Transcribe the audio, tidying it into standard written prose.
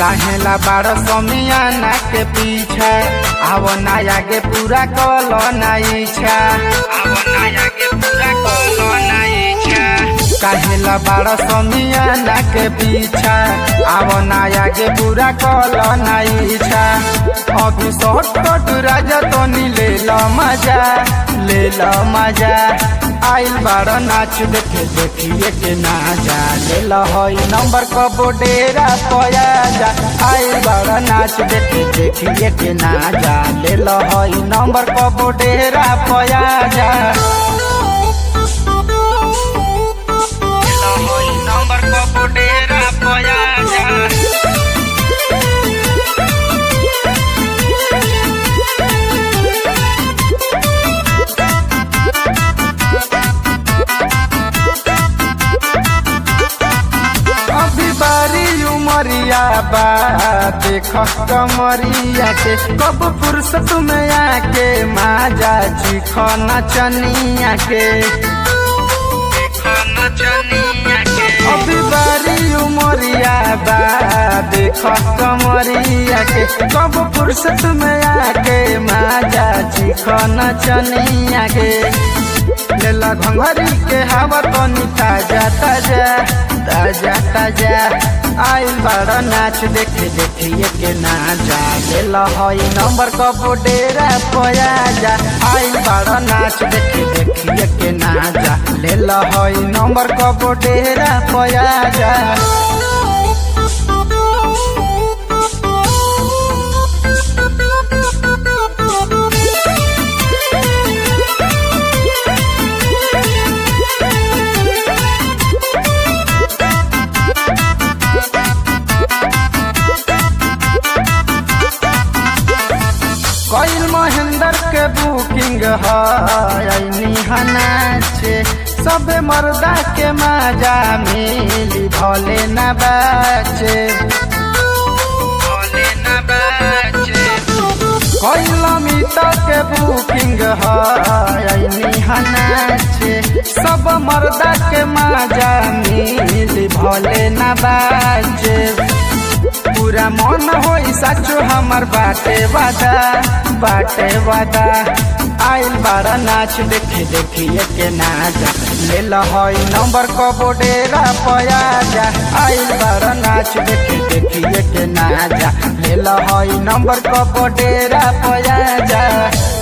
काहेला बाड़ समियाना के पीछा आवो ना आगे पूरा कलो ना इच्छा आवो ना आगे पूरा कलो ना इच्छा काहेला बाड़ समियाना के पीछा आवो ना आगे पूरा कलो ना इच्छा अभी शॉर्टकट राजा तो ले लो मजा आइल बाड़ नाच देखे देखिए के ना जा ले लो हई नंबर कबो डेरा पया जा आइल बाड़ नाच देखे देखिए के ना जा ले लो हई नंबर कबो डेरा पया जा ले लो हई नंबर कबो डेरा पया जा उमरिया बा देख कमरिया के कब फुर्सत में आके माजा चीख नचनिया के अभी बारी उमरिया बा देख कमरिया के कब फुर्सत में आके माजा चीख नचनिया के लेला घंघरी के हवा तनी ताजा ताजा आइल बाड़ नाच देखे देखिए के ना जा ले लो हई नंबर कबो डेरा पया जा आइल बाड़ नाच देखे देखिए के ना जा ले लो हई नंबर कबो डेरा पया जा कईल महेंद्र के बुकिंग है सब मर्दा के मजा मिली भले न बचे कईल अमित के बुकिंग है सब मर्दा के मजा मिली भले न बचे पूरा मन होई सचो हमर बाटे वादा आइल बाड़ नाच देखे देखिए के ना जा ले लो हई नंबर कबो डेरा पया जा आइल बाड़ नाच देखे देखिए के ना जा ले लो हई नंबर कबो डेरा पया जा।